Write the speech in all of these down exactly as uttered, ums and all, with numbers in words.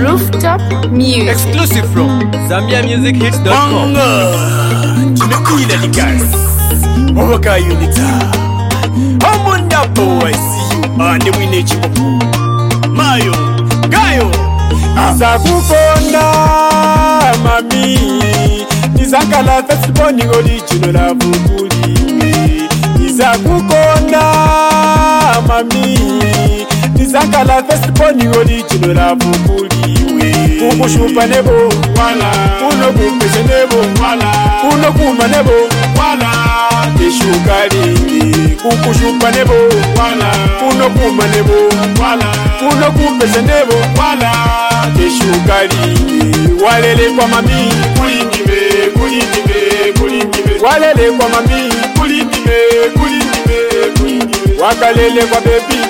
Rooftop Music. Exclusive from Zambia Music Hits dot com. Tunakila the guys. Wawaka unita. Amunda boy, see you on the winning chipopo. Mayo, Gayo. Nizakukonda mami, nizakala festival ni original la vukuli. Nizakukonda mami, nizakala festival ni original la vukuli. Kukushupa nebo, wala. Kuno kupese nebo, wala. Kuno kuma nebo, wala. Teshukari, kukushupa nebo, wala. Kuno kuma nebo, wala. Kuno kupese nebo, wala. Teshukari, walele kwa mami, kulindime, kulindime, kulindime. Walele kwa mami, kulindime, kulindime, kulindime. Wakalele kwa baby.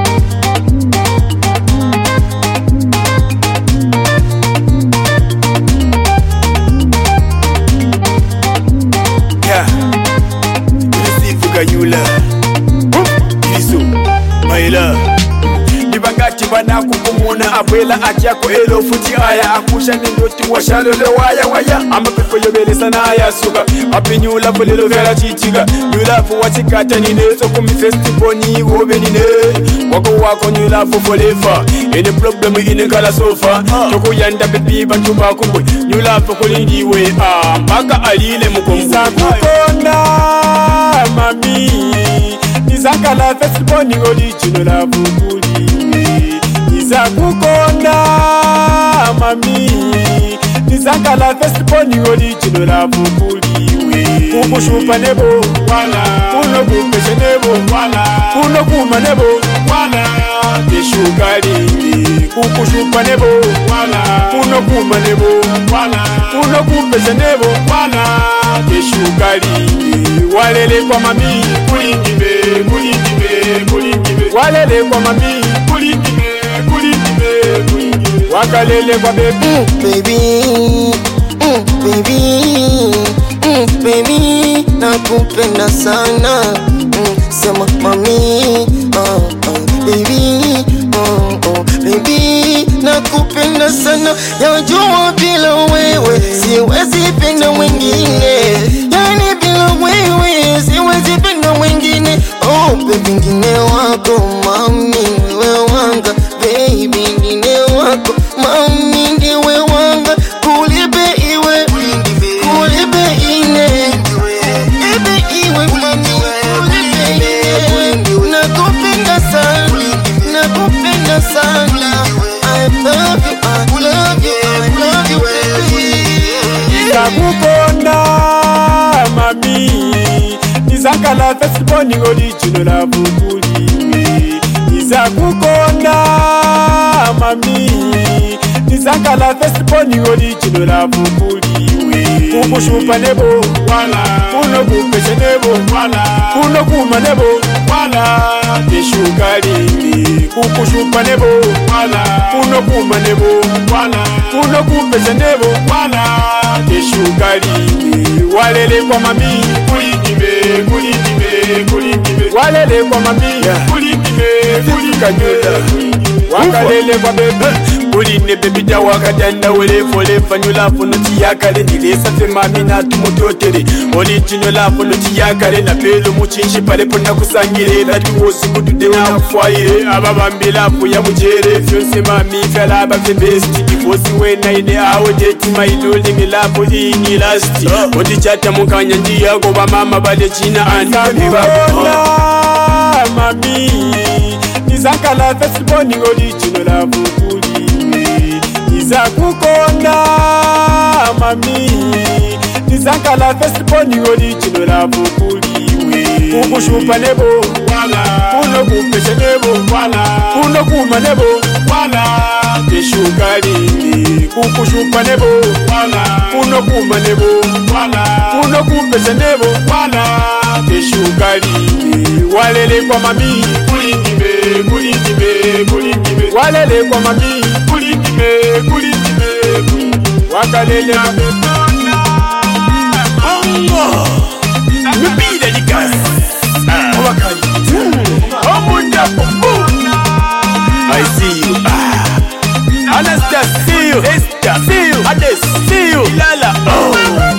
Yula, Iso, Maila. Nibangati bana kukumuna abuela atiako elo futi aya akusha nindoti washalo le waya waya. Ama pepo yobele sana ya suga. Api nyula fulilo vera chichiga. Nyula fu watikata nine so kumi festival ni wobe nine. Wako wako nyula fu folefa. Ene problem ine kala sofa. Toko yanda bebi bantuba kubwe. Nyula fu kulindiwe. Ah, mpaka alile mukongu. Nizakukonda mami, nizakala festival ni original la vukuli. Nizakukonda mami, nizakala festival ni original la vukuli. Kukushupa nebo, wala. Kuno kupese nebo, wala. Kuno kuma nebo, wala. Teshukari, kukushupa nebo, wala. Kuno kuma nebo, wala. Kuno kupese nebo, wala. Teshukari, walele kwa mami, kulindime, kulindime, kulindime. Walele kwa mami, kulindime, kulindime, kulindime. Wakalele kwa baby. Mm, baby, mm, baby, mm, baby, nakupenda sana. Mm, sema mami, oh, oh, baby, oh, oh, baby, nakupenda sana. Yajua bila wewe siwezi penda mwingine. Yani bila wewe siwezi penda mwingine. Oh baby, ngine wako mami, wewe wanga. Baby, ngine wako mami, ndiwe wanga. Kulibe iwe, kulibe ine, ibe iwe mami, kulibe ine. Nakupenda sana, nakupenda sana. I love you, I love you, I love you baby. Nizakukonda mami, nizakala festival ni original la vukuli. Nizakukonda mami, nizakala festival ni original la vukuli. Kukushupa nebo, wala. Kuno kupese nebo, wala. Kuno kuma nebo, wala. Teshukari, kukushupa nebo, wala. Kuno kuma nebo, wala. Kuno kupese nebo, wala. Teshukari, walele kwa mami, kulindime, kulindime, kulindime. Walele kwa mami, kulindime, kulindime. Wakalele kwa baby. Uline baby da wakadanda wele fole fanyula fono tiyakale nilesa fe mami na tumutotere original la fono tiyakale na pelo muchinshi pale pona kusangire rati wosi kutude na fwaire ababambila fu ya mujere fyose mami fela ba fe best divosi we na ine awo date my lolling la fu ini last odi chata mukanya ndiya go ba mama bale china andi biba mami, nizakala festival ni original la vukuli. Nizakukonda mami, nizakala festival ni original la vukuli. Kukushupa nebo, wala. Kuno kupese nebo, wala. Kuno kuma nebo, wala. Teshukari, kukushupa nebo, wala. Kuno kuma nebo, wala. Kuno kupese nebo, wala. Teshukari, walele kwa mami, kulindime, kulindime, kulindime. Walele kwa mami, kulindime, kulindime, kulindime. Wakalele kwa baby. Bongo, mibida di gas. Wakali, Amunda Pombo. I see you. Ah, Anastasia. you, Esther, see you, Ades, see you, Ilala. Oh.